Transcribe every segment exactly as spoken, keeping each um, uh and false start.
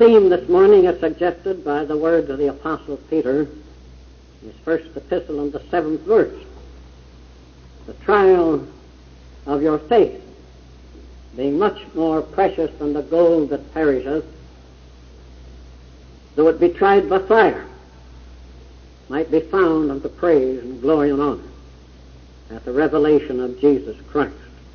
theme this morning is suggested by the words of the Apostle Peter, his first epistle and the seventh verse. The trial of your faith, being much more precious than the gold that perisheth, though it be tried by fire, might be found unto praise and glory and honor at the revelation of Jesus Christ.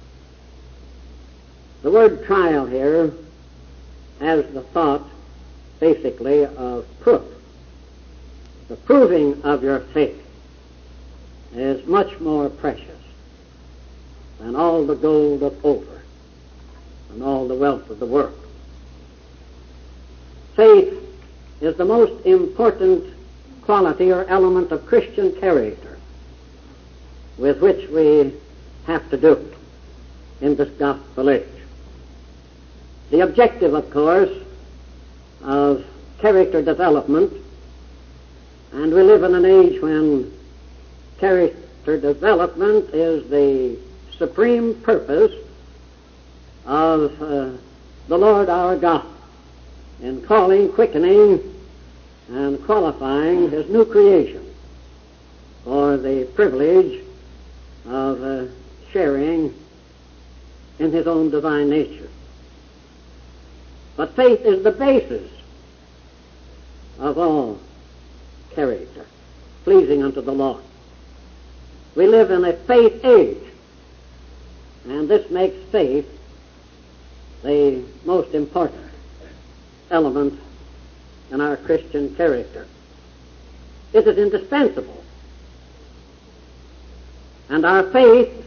The word trial here has the thought, basically, of proof. The proving of your faith is much more precious than all the gold of Ophir and all the wealth of the world. Faith is the most important quality or element of Christian character with which we have to do in this gospel age. The objective, of course, of character development, and we live in an age when character development is the supreme purpose of uh, the Lord our God in calling, quickening, and qualifying His new creation for the privilege of uh, sharing in His own divine nature. But faith is the basis of all character, pleasing unto the Lord. We live in a faith age, and this makes faith the most important element in our Christian character. It is indispensable. And our faith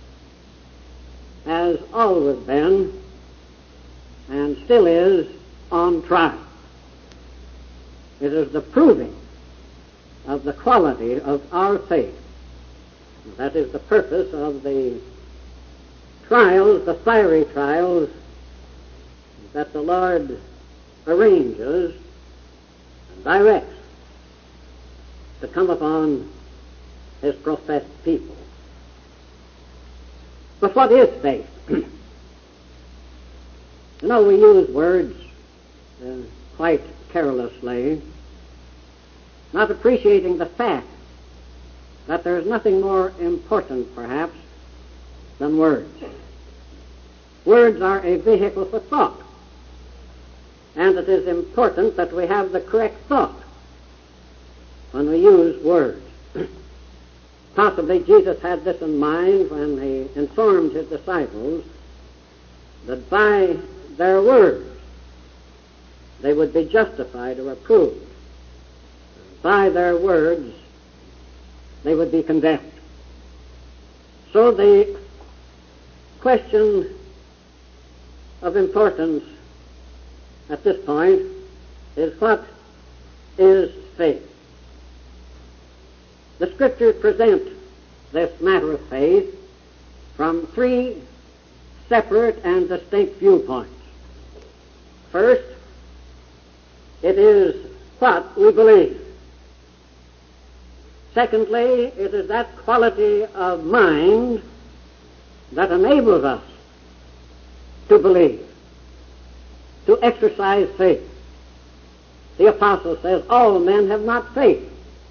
has always been and still is on trial. It is the proving of the quality of our faith. That is the purpose of the trials, the fiery trials that the Lord arranges and directs to come upon His professed people. But what is faith? You know, we use words uh, quite carelessly, not appreciating the fact that there is nothing more important, perhaps, than words. Words are a vehicle for thought, and it is important that we have the correct thought when we use words. Possibly Jesus had this in mind when He informed His disciples that by their words they would be justified or approved. By their words they would be condemned. So the question of importance at this point is, what is faith? The Scriptures present this matter of faith from three separate and distinct viewpoints. First, it is what we believe. Secondly, it is that quality of mind that enables us to believe, to exercise faith. The Apostle says, all men have not faith.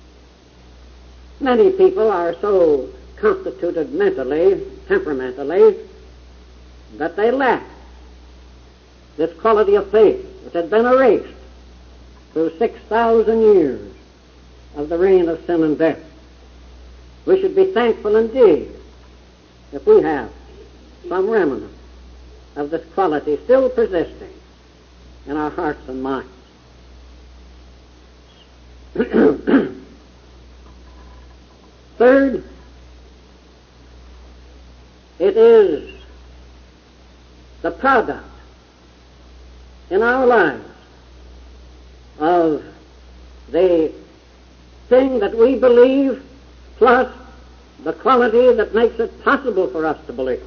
Many people are so constituted mentally, temperamentally, that they lack this quality of faith which had been erased through six thousand years of the reign of sin and death. We should be thankful indeed if we have some remnant of this quality still persisting in our hearts and minds. Third, it is the product in our lives of the thing that we believe plus the quality that makes it possible for us to believe.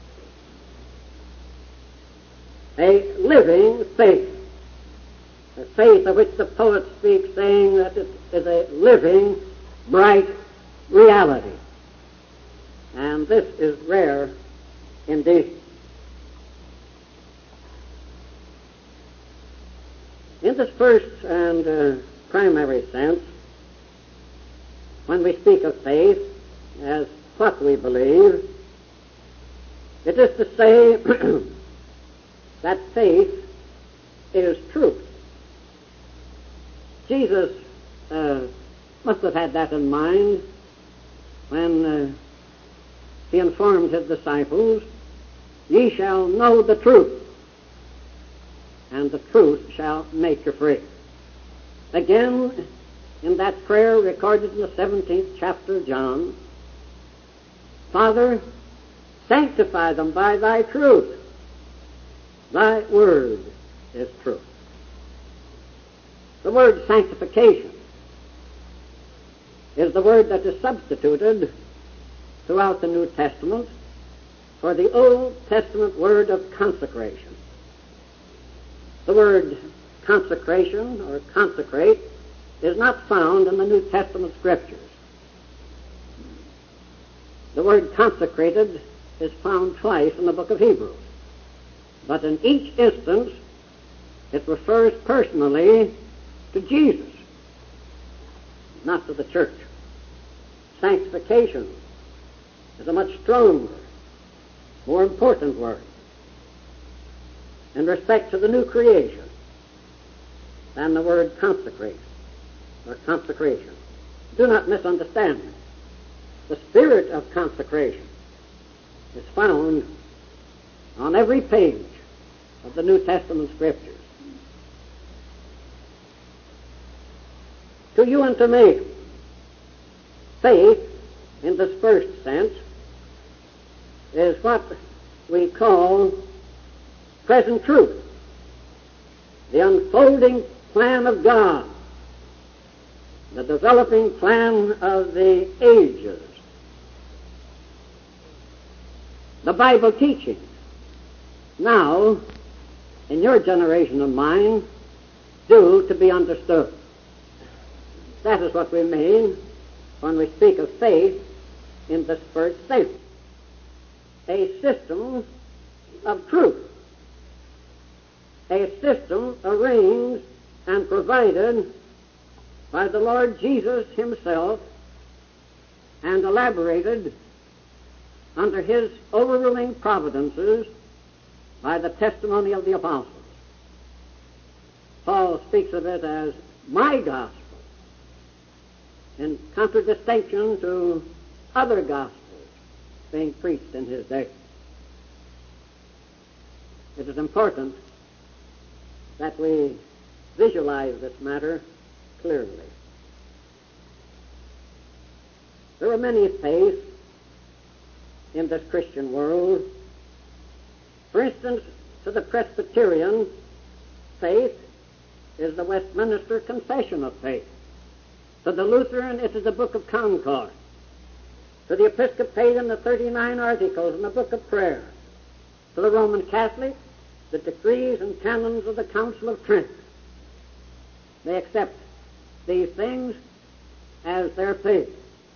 A living faith, a faith of which the poet speaks, saying that it is a living, bright reality. And this is rare indeed. In this first and uh, primary sense, when we speak of faith as what we believe, it is to say that faith is truth. Jesus uh, must have had that in mind when uh, he informed his disciples, "Ye shall know the truth, and the truth shall make you free." Again, in that prayer recorded in the seventeenth chapter of John, "Father, sanctify them by thy truth. Thy word is truth." The word sanctification is the word that is substituted throughout the New Testament for the Old Testament word of consecration. The word consecration or consecrate is not found in the New Testament scriptures. The word consecrated is found twice in the book of Hebrews, but in each instance it refers personally to Jesus, not to the church. Sanctification is a much stronger, more important word in respect to the new creation than the word consecrate or consecration. Do not misunderstand me. The spirit of consecration is found on every page of the New Testament scriptures. To you and to me, faith, in this first sense, is what we call present truth, the unfolding plan of God, the developing plan of the ages, the Bible teaching. Now, in your generation of mine, due to be understood. That is what we mean when we speak of faith in this first sense. A system of truth. A system arranged and provided by the Lord Jesus himself and elaborated under his overruling providences by the testimony of the apostles. Paul speaks of it as my gospel, in contradistinction to other gospels being preached in his day. It is important that we visualize this matter clearly. There are many faiths in this Christian world. For instance, to the Presbyterian, faith is the Westminster Confession of Faith. To the Lutheran, it is the Book of Concord. To the Episcopalian, the thirty-nine Articles in the Book of Prayer. To the Roman Catholic, the decrees and canons of the Council of Trent. They accept these things as their faith.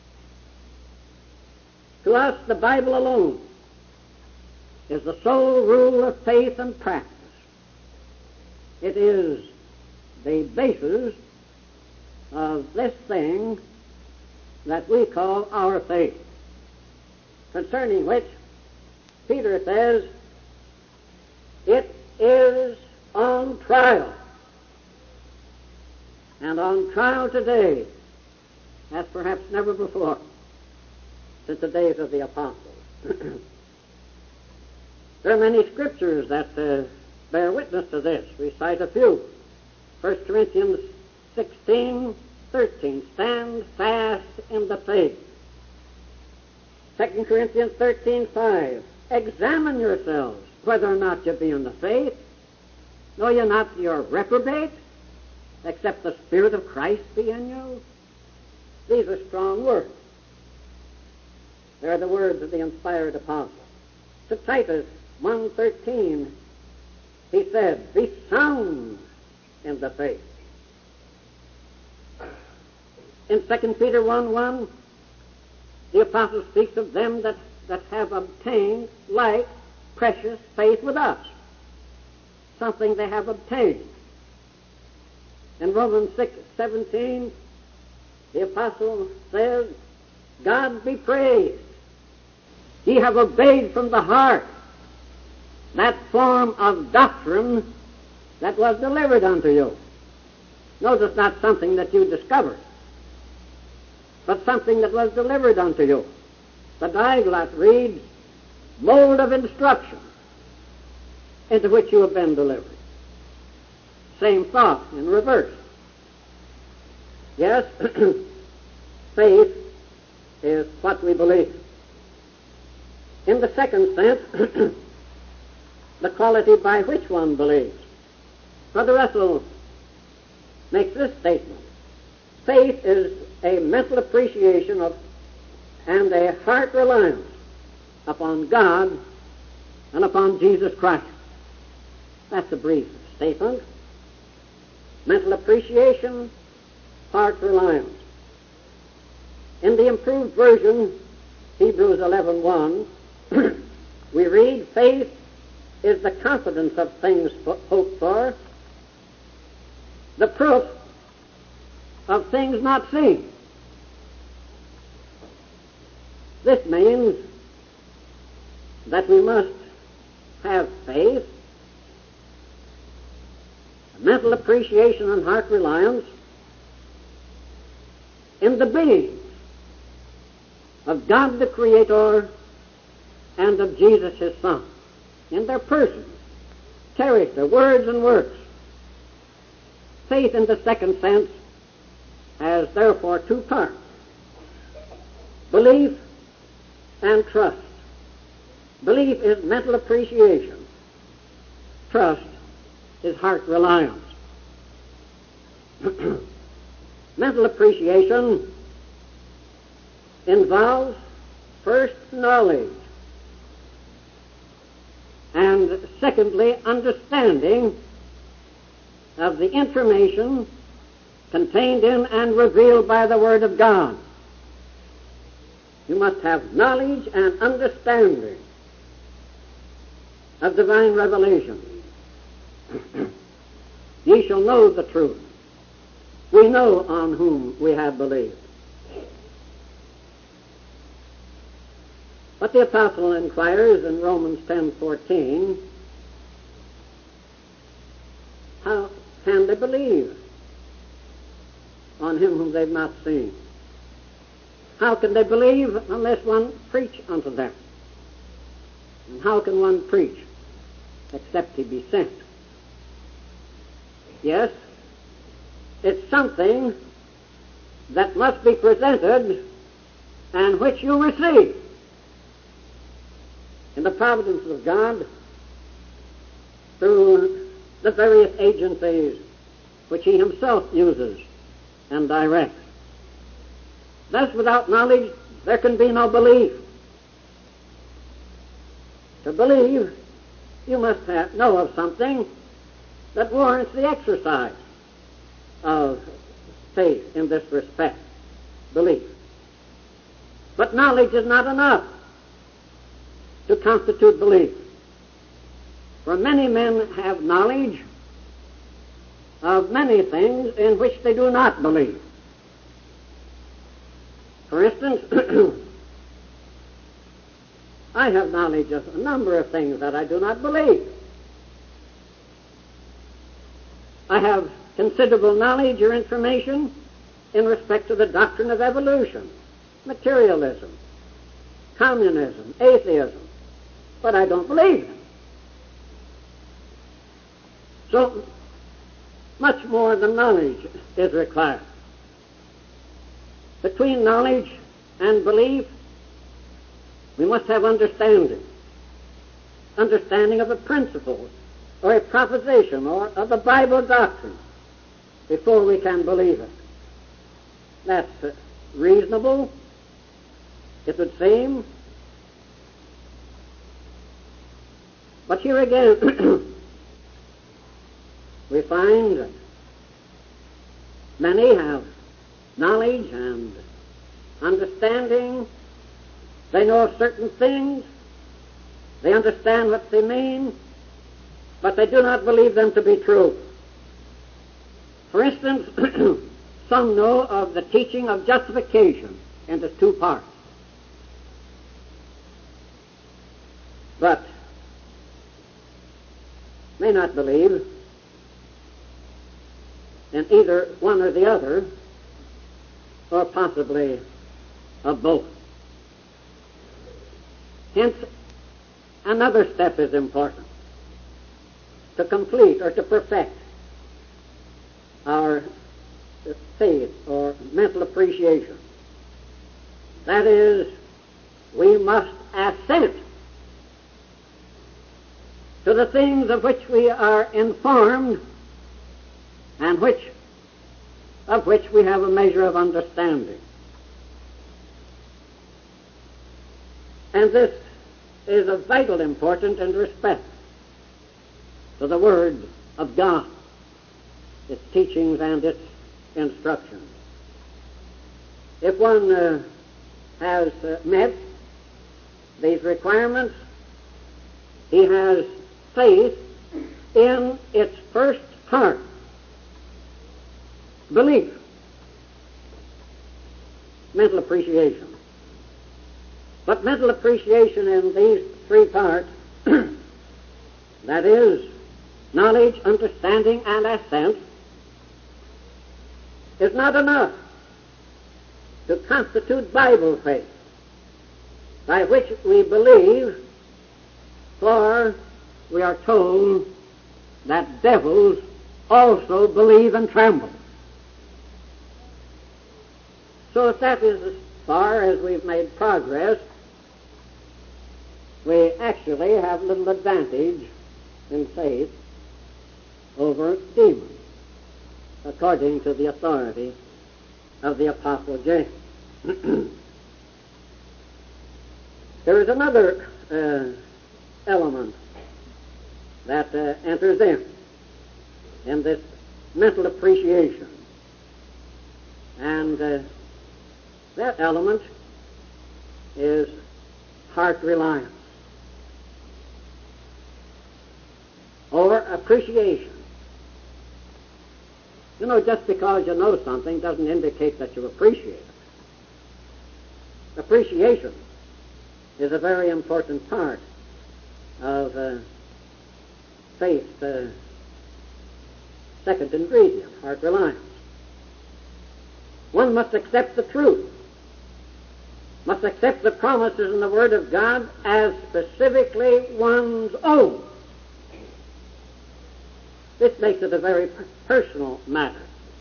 To us, the Bible alone is the sole rule of faith and practice. It is the basis of this thing that we call our faith, concerning which Peter says, it is on trial, and on trial today, as perhaps never before, since the days of the apostles. There are many scriptures that uh, bear witness to this. We cite a few. First Corinthians sixteen, thirteen, stand fast in the faith. Second Corinthians thirteen, five, examine yourselves whether or not you be in the faith. Know ye not that you are reprobate, except the Spirit of Christ be in you? These are strong words. They are the words of the inspired apostle. To Titus one thirteen, he said, be sound in the faith. In Second Peter one one, the apostle speaks of them that, that have obtained like precious faith with us, something they have obtained. In Romans six seventeen, the apostle says, God be praised. Ye have obeyed from the heart that form of doctrine that was delivered unto you. Notice not something that you discovered, but something that was delivered unto you. The Diglot reads, mold of instruction into which you have been delivered. Same thought in reverse. Yes, faith is what we believe. In the second sense, the quality by which one believes. Brother Russell makes this statement. Faith is a mental appreciation of and a heart reliance upon God and upon Jesus Christ. That's a brief statement. Mental appreciation, heart reliance. In the improved version, Hebrews eleven one, we read, faith is the confidence of things hoped for, the proof of things not seen. This means that we must have faith, mental appreciation and heart reliance in the being of God the Creator and of Jesus His Son, in their persons, character, words, and works. Faith in the second sense has therefore two parts, belief and trust. Belief is mental appreciation. Trust is heart reliance. Mental appreciation involves first knowledge and secondly understanding of the information contained in and revealed by the Word of God. You must have knowledge and understanding of divine revelation. Ye shall know the truth. We know on whom we have believed. But the apostle inquires in Romans ten fourteen, how can they believe on him whom they've not seen? How can they believe unless one preach unto them? And how can one preach except he be sent? Yes, it's something that must be presented and which you receive in the providence of God through the various agencies which He Himself uses and directs. Thus, without knowledge, there can be no belief. To believe, you must have, know of something that warrants the exercise of faith in this respect, belief. But knowledge is not enough to constitute belief. For many men have knowledge of many things in which they do not believe. For instance, I have knowledge of a number of things that I do not believe. I have considerable knowledge or information in respect to the doctrine of evolution, materialism, communism, atheism, but I don't believe them. So much more than knowledge is required. Between knowledge and belief, we must have understanding. Understanding of a principle or a proposition or of the Bible doctrine before we can believe it. That's uh, reasonable, it would seem. But here again, we find that many have knowledge and understanding. They know of certain things. They understand what they mean, but they do not believe them to be true. For instance, some know of the teaching of justification in the two parts. But may not believe in either one or the other, or possibly of both. Hence, another step is important to complete or to perfect our faith or mental appreciation. That is, we must assent to the things of which we are informed and which of which we have a measure of understanding. And this is of vital importance in respect to the Word of God, its teachings and its instructions. If one uh, has uh, met these requirements, he has faith in its first part, belief, mental appreciation. But mental appreciation in these three parts, that is, knowledge, understanding, and assent, is not enough to constitute Bible faith, by which we believe, for we are told that devils also believe and tremble. So if that is as far as we've made progress, we actually have little advantage in faith over demons, according to the authority of the Apostle James. There is another uh, element that uh, enters in, in this mental appreciation. And uh, that element is heart reliance, or appreciation. You know, just because you know something doesn't indicate that you appreciate it. Appreciation is a very important part of uh, faith's uh, second ingredient, heart reliance. One must accept the truth, must accept the promises in the Word of God as specifically one's own. This makes it a very personal matter.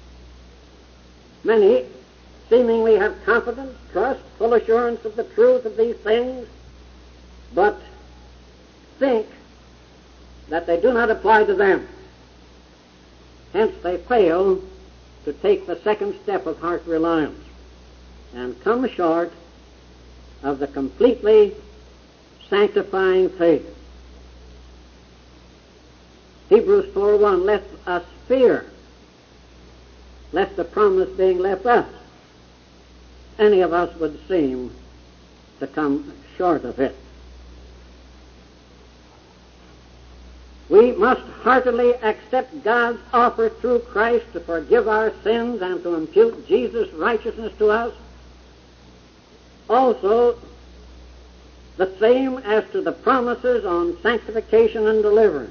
Many seemingly have confidence, trust, full assurance of the truth of these things, but think that they do not apply to them. Hence they fail to take the second step of heart reliance and come short of the completely sanctifying faith. Hebrews four one, let us fear, lest the promise being left us, any of us would seem to come short of it. We must heartily accept God's offer through Christ to forgive our sins and to impute Jesus' righteousness to us. Also, the same as to the promises on sanctification and deliverance.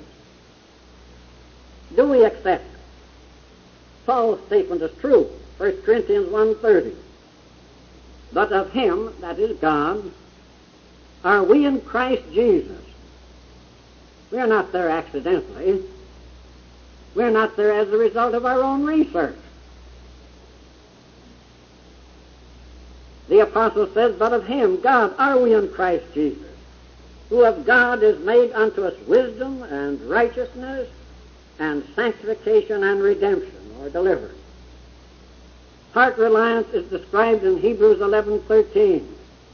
Do we accept? Paul's statement is true. First Corinthians one thirty. But of him, that is God, are we in Christ Jesus. We are not there accidentally. We are not there as a result of our own research. The apostle says, but of him, God, are we in Christ Jesus, who of God is made unto us wisdom and righteousness and sanctification and redemption, or deliverance. Heart reliance is described in Hebrews eleven thirteen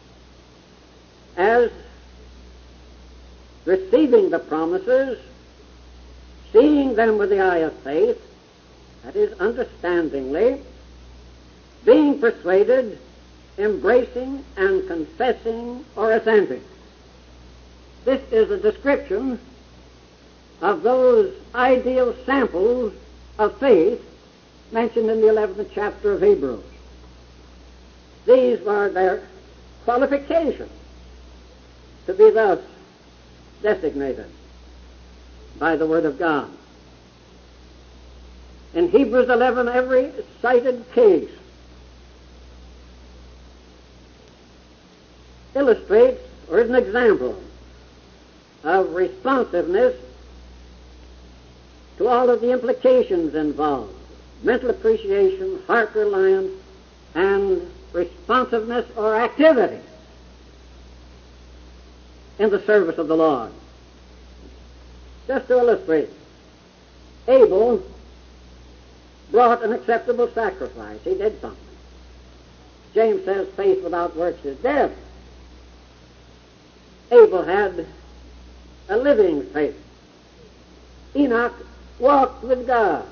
as receiving the promises, seeing them with the eye of faith, that is, understandingly, being persuaded, embracing and confessing or assenting. This is a description of those ideal samples of faith mentioned in the eleventh chapter of Hebrews. These were their qualifications to be thus designated by the Word of God. In Hebrews eleven, every cited case illustrates or is an example of responsiveness to all of the implications involved: mental appreciation, heart reliance, and responsiveness or activity in the service of the Lord. Just to illustrate, Abel brought an acceptable sacrifice. He did something. James says faith without works is dead. Abel had a living faith. Enoch walked with God.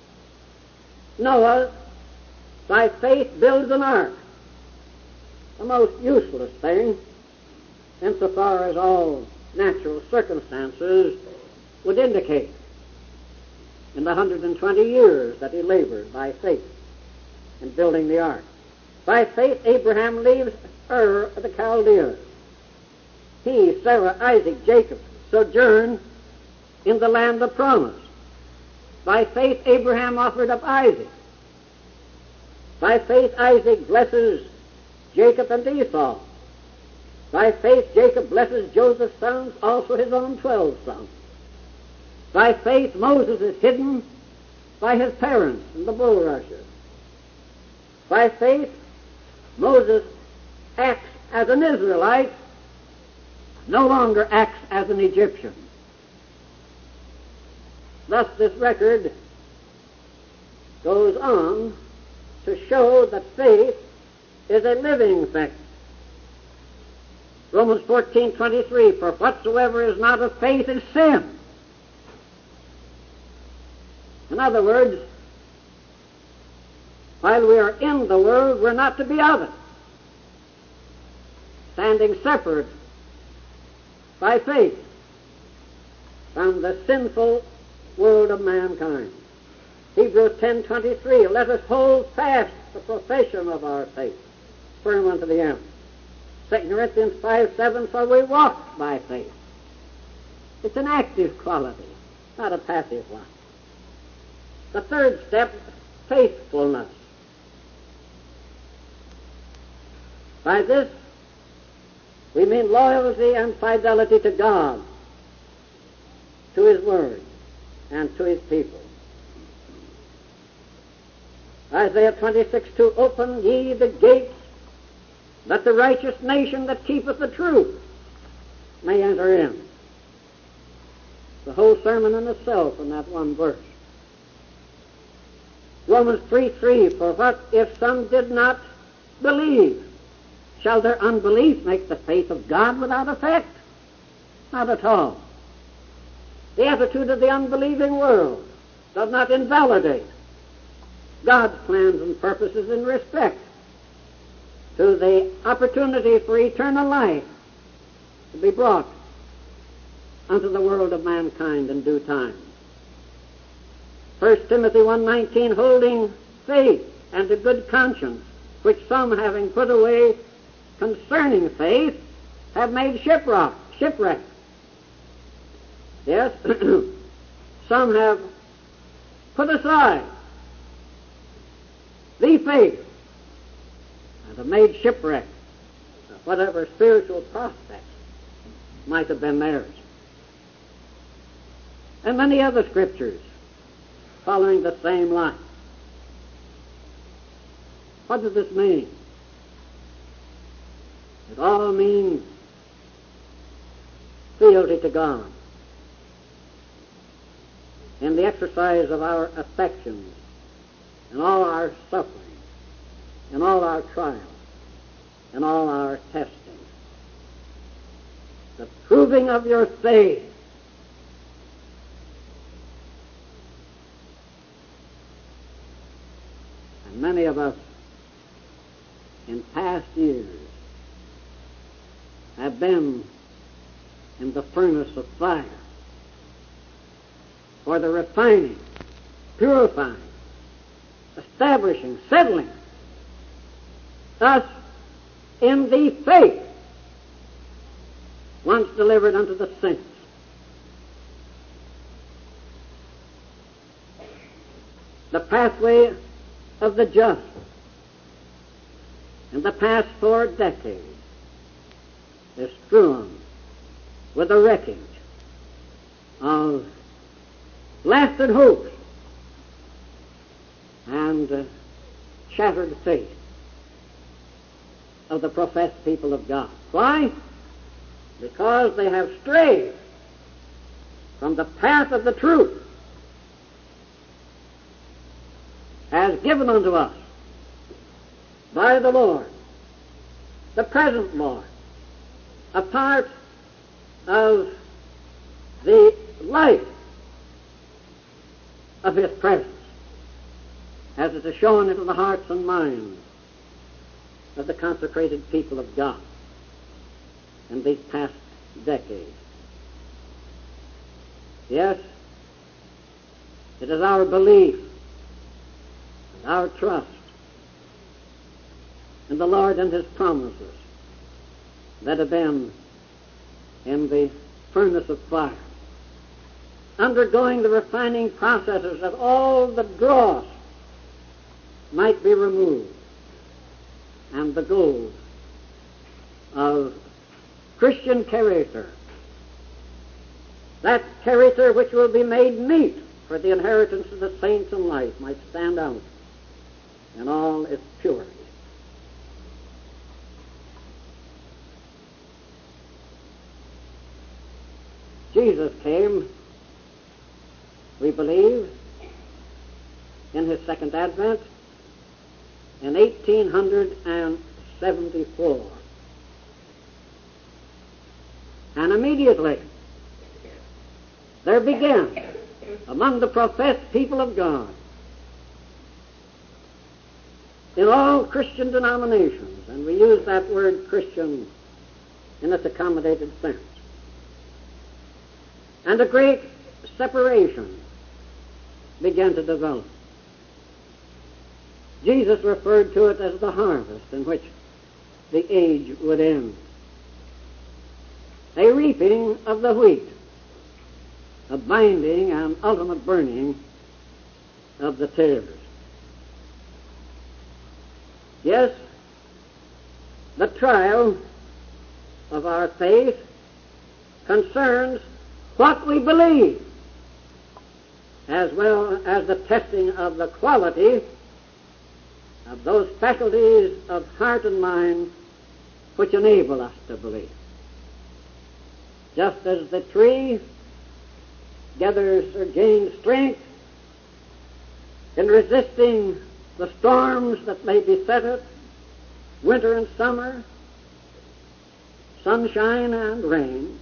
Noah, by faith, builds an ark, the most useless thing insofar as all natural circumstances would indicate, in the one hundred twenty years that he labored by faith in building the ark. By faith, Abraham leaves Ur of the Chaldeans. He, Sarah, Isaac, Jacob sojourn in the land of promise. By faith, Abraham offered up Isaac. By faith, Isaac blesses Jacob and Esau. By faith, Jacob blesses Joseph's sons, also his own twelve sons. By faith, Moses is hidden by his parents in the bulrushes. By faith, Moses acts as an Israelite, no longer acts as an Egyptian. Thus this record goes on to show that faith is a living thing. Romans fourteen twenty-three, for whatsoever is not of faith is sin. In other words, while we are in the world, we're not to be of it, standing separate by faith from the sinful world of mankind. Hebrews ten twenty-three, let us hold fast the profession of our faith, firm unto the end. Second Corinthians five seven, for we walk by faith. It's an active quality, not a passive one. The third step, faithfulness. By this, we mean loyalty and fidelity to God, to His Word, and to His people. Isaiah twenty-six two, open ye the gates, that the righteous nation that keepeth the truth may enter in. The whole sermon in itself in that one verse. Romans three three, for what if some did not believe? Shall their unbelief make the faith of God without effect? Not at all. The attitude of the unbelieving world does not invalidate God's plans and purposes in respect to the opportunity for eternal life to be brought unto the world of mankind in due time. First Timothy one nineteen, holding faith and a good conscience, which some, having put away concerning faith, have made shipwreck. Shipwreck. Yes, some have put aside the faith and have made shipwreck of whatever spiritual prospects might have been theirs. And many other scriptures following the same line. What does this mean? It all means fealty to God in the exercise of our affections, in all our suffering, in all our trials, in all our testing. The proving of your faith. And many of us in past years have been in the furnace of fire for the refining, purifying, establishing, settling us in the faith once delivered unto the saints. The pathway of the just in the past four decades is strewn with the wreckage of blasted hopes and uh, shattered faith of the professed people of God. Why? Because they have strayed from the path of the truth as given unto us by the Lord, the present Lord, a part of the life of His presence, as it is shown into the hearts and minds of the consecrated people of God in these past decades. Yes, it is our belief and our trust in the Lord and His promises that have been in the furnace of fire, undergoing the refining processes that all the dross might be removed, and the gold of Christian character, that character which will be made meet for the inheritance of the saints in life, might stand out in all its purity. Jesus came, we believe, in His second advent in eighteen seventy-four. And immediately there began among the professed people of God in all Christian denominations, and we use that word Christian in its accommodated sense, and a great separation began to develop. Jesus referred to it as the harvest in which the age would end. A reaping of the wheat, a binding and ultimate burning of the tares. Yes, the trial of our faith concerns what we believe, as well as the testing of the quality of those faculties of heart and mind which enable us to believe. Just as the tree gathers or gains strength in resisting the storms that may beset it, winter and summer, sunshine and rain,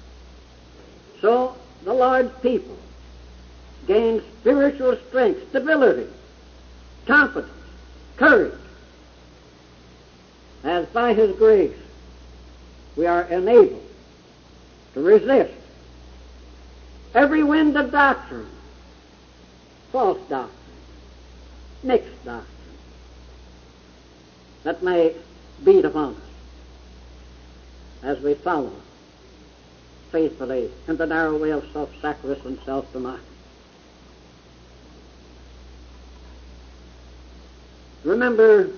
so the Lord's people gain spiritual strength, stability, confidence, courage, as by His grace we are enabled to resist every wind of doctrine, false doctrine, mixed doctrine, that may beat upon us as we follow faithfully in the narrow way of self-sacrifice and self-denial. Remember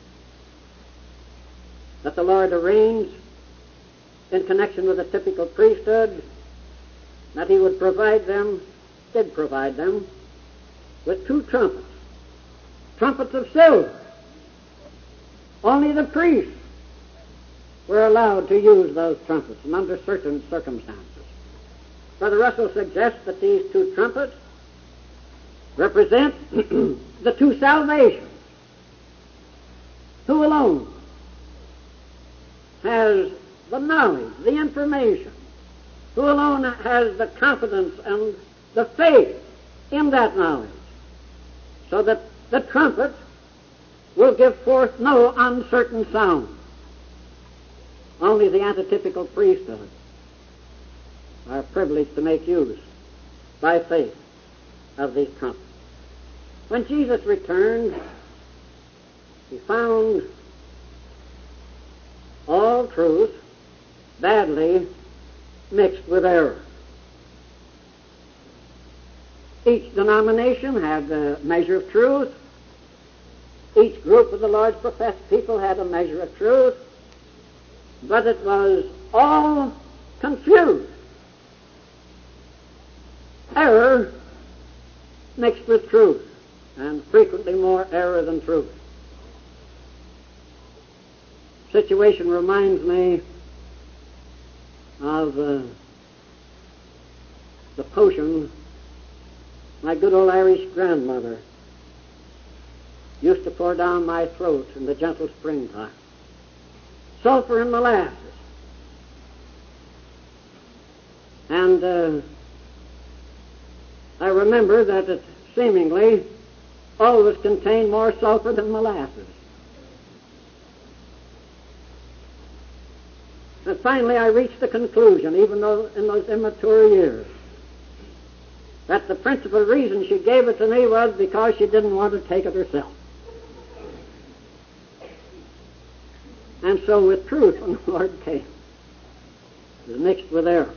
that the Lord arranged in connection with a typical priesthood that He would provide them, did provide them, with two trumpets, trumpets of silver. Only the priests were allowed to use those trumpets, and under certain circumstances. Brother Russell suggests that these two trumpets represent the two salvations. Who alone has the knowledge, the information? Who alone has the confidence and the faith in that knowledge, so that the trumpet will give forth no uncertain sound? Only the antitypical priesthood are privileged to make use, by faith, of these trumpets. When Jesus returned, he found all truth badly mixed with error. Each denomination had a measure of truth. Each group of the Lord's professed people had a measure of truth. But it was all confused. Error mixed with truth, and frequently more error than truth. Situation reminds me of uh, the potion my good old Irish grandmother used to pour down my throat in the gentle springtime. Sulphur and molasses. And uh, I remember that it seemingly always contained more sulphur than molasses. And finally I reached the conclusion, even though in those immature years, that the principal reason she gave it to me was because she didn't want to take it herself. And so with truth, when the Lord came, it was mixed with error.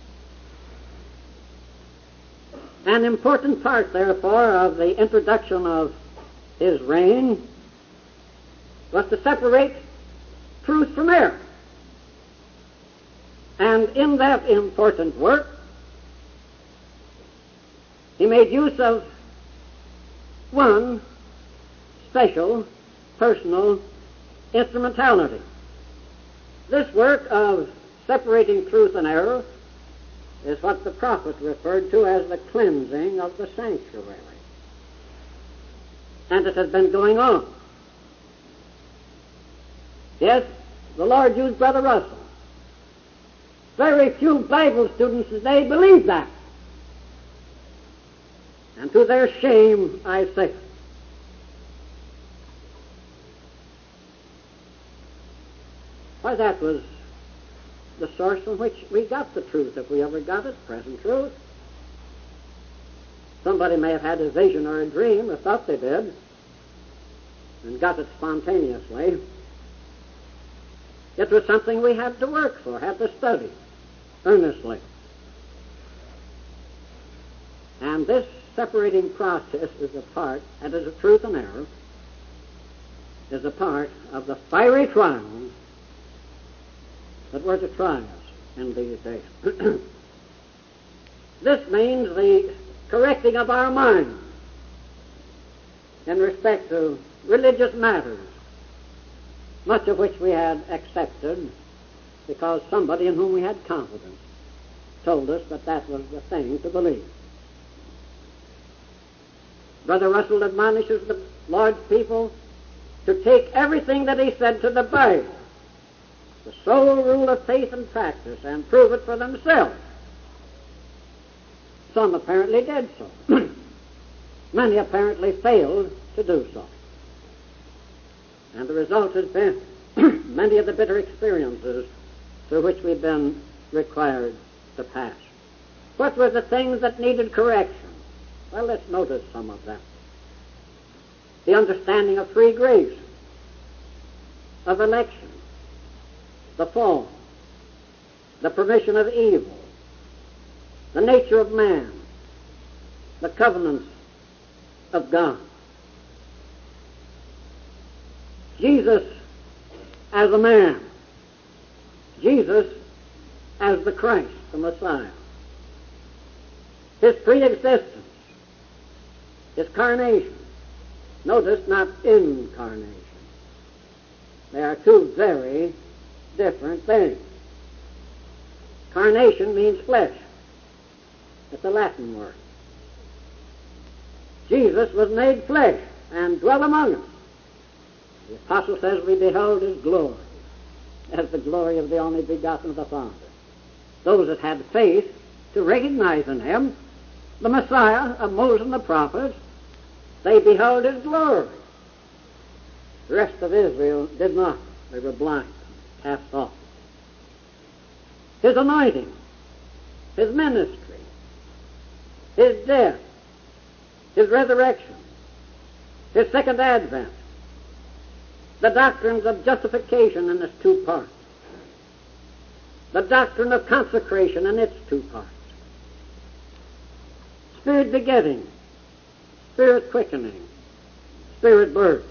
An important part, therefore, of the introduction of his reign was to separate truth from error. And in that important work, he made use of one special, personal instrumentality. This work of separating truth and error is what the prophet referred to as the cleansing of the sanctuary. And it has been going on. Yes, the Lord used Brother Russell. Very few Bible students today believe that. And to their shame, I say it. Why, that was the source from which we got the truth, if we ever got it, present truth. Somebody may have had a vision or a dream, or thought they did, and got it spontaneously. It was something we had to work for, had to study earnestly. And this separating process is a part, and is a truth and error, is a part of the fiery trials that were to try us in these days. This means the correcting of our minds in respect to religious matters, much of which we had accepted because somebody in whom we had confidence told us that that was the thing to believe. Brother Russell admonishes the Lord's people to take everything that he said to the Bible, the sole rule of faith and practice, and prove it for themselves. Some apparently did so. Many apparently failed to do so. And the result has been many of the bitter experiences through which we've been required to pass. What were the things that needed correction? Well, let's notice some of them. The understanding of free grace, of election, the fall, the permission of evil, the nature of man, the covenants of God. Jesus as a man, Jesus as the Christ, the Messiah, his pre-existence, his carnation. Notice, not incarnation. They are two very different things. Carnation means flesh. It's a Latin word. Jesus was made flesh and dwelt among us. The apostle says we beheld his glory as the glory of the only begotten of the Father. Those that had faith to recognize in him the Messiah of Moses and the prophets, they beheld his glory. The rest of Israel did not. They were blind, cast off. His anointing, his ministry, his death, his resurrection, His second advent, the doctrines of justification in its two parts, the doctrine of consecration in its two parts, spirit begetting, spirit quickening, spirit birth,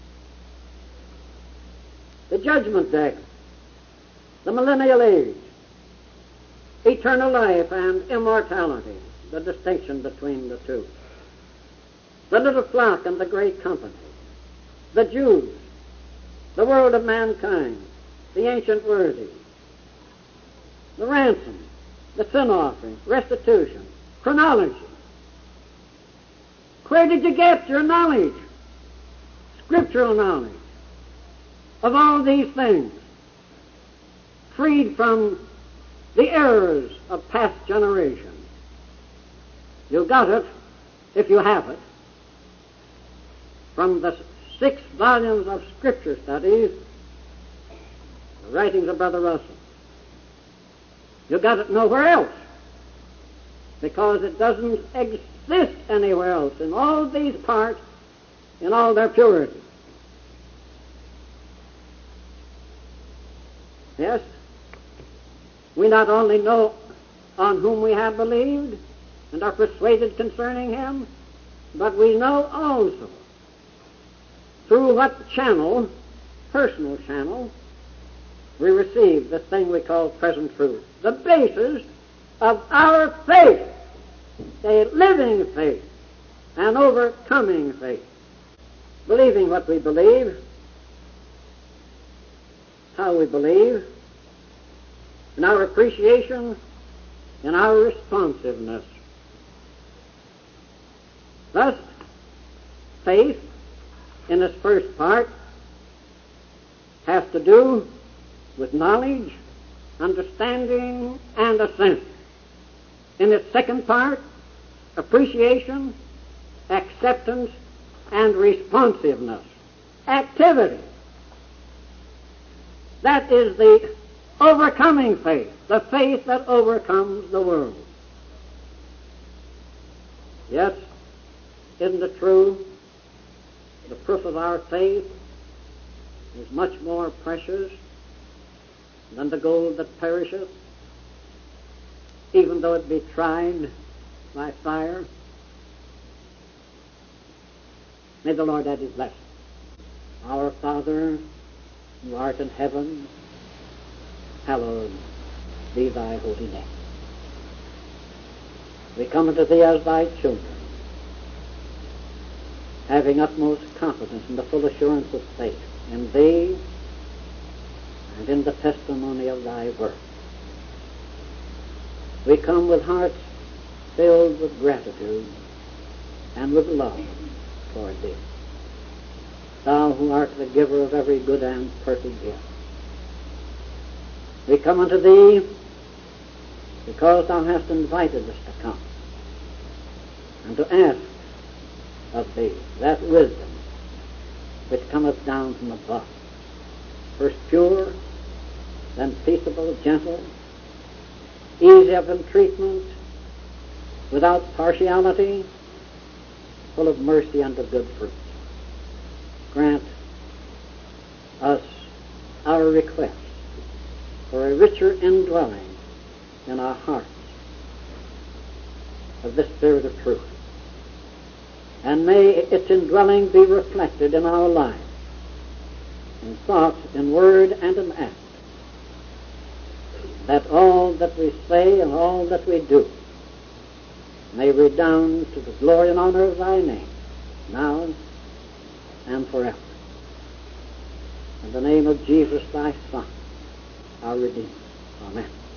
the judgment day, the millennial age, eternal life and immortality, the distinction between the two, the little flock and the great company, the Jews, the world of mankind, the ancient worthies, the ransom, the sin offering, restitution, chronology. Where did you get your knowledge, scriptural knowledge, of all these things, freed from the errors of past generations? You got it, if you have it, from the six volumes of Scripture studies, the writings of Brother Russell. You got it nowhere else, because it doesn't exist anywhere else in all these parts, in all their purity. Yes, we not only know on whom we have believed and are persuaded concerning him, but we know also through what channel, personal channel, we receive this thing we call present truth. The basis of our faith, a living faith, an overcoming faith, believing what we believe, how we believe, in our appreciation, in our responsiveness. Thus, faith, in its first part, has to do with knowledge, understanding, and assent. In its second part, appreciation, acceptance, and responsiveness. Activity. That is the overcoming faith, the faith that overcomes the world. Yes, isn't it true? The proof of our faith is much more precious than the gold that perisheth, even though it be tried by fire. May the Lord add his blessing. Our Father, who art in heaven, hallowed be thy holy name. We come unto thee as thy children, having utmost confidence in the full assurance of faith in thee and in the testimony of thy word. We come with hearts filled with gratitude and with love toward thee, thou who art the giver of every good and perfect gift. We come unto thee because thou hast invited us to come and to ask of thee that wisdom which cometh down from above, first pure, then peaceable, gentle, easy of entreatment, without partiality, full of mercy and of good fruit. Grant us our request for a richer indwelling in our hearts of the Spirit of truth. And may its indwelling be reflected in our lives, in thought, in word, and in act, that all that we say and all that we do may redound to the glory and honor of thy name, now and forever. In the name of Jesus, thy Son, our Redeemer. Amen.